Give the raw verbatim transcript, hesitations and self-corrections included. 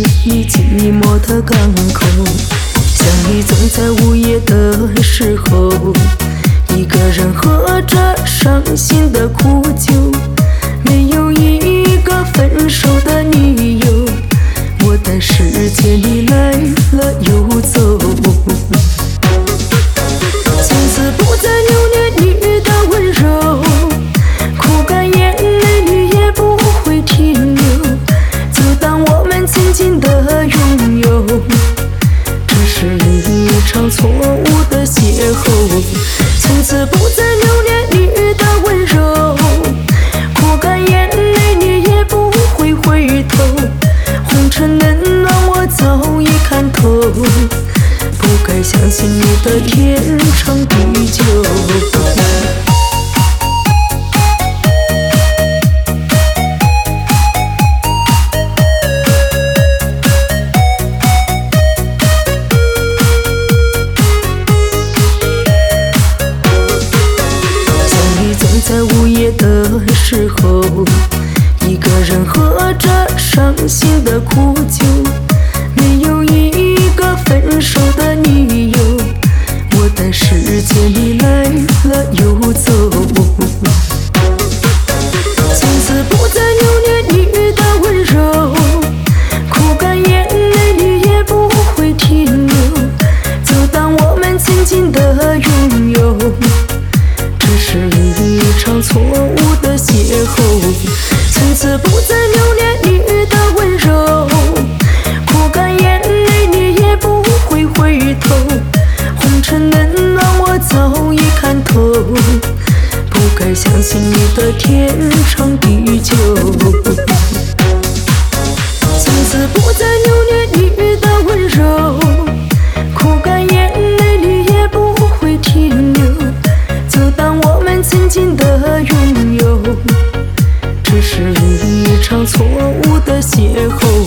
你寂寞的港口，想你总在午夜的时候，一个人喝着伤心的苦酒，没有一个分手的理由。我的世界你来了又走，从此不再留恋你的温柔，哭干眼泪你也不会停留，就当我们曾经的拥有，只是一场错误的邂逅。从此不再留恋你的温柔，哭干眼泪你也不会回头，红尘冷暖我早已看透，不该相信你的天长地久。在午夜的时候，一个人喝着伤心的苦酒，没有一个分手的理由。我的世界你来了又走，从此不再留恋你的温柔，哭干眼泪你也不会停留，就当我们曾经的拥有，只是一场错误的邂逅。从此不再留恋你的温柔，哭干眼泪你也不会回头，红尘冷暖我早已看透，不该相信你的天长地久。从此不再留恋你的温柔，哭干眼泪你也不会停留，就当我们曾经的拥有，只是一场错误的邂逅。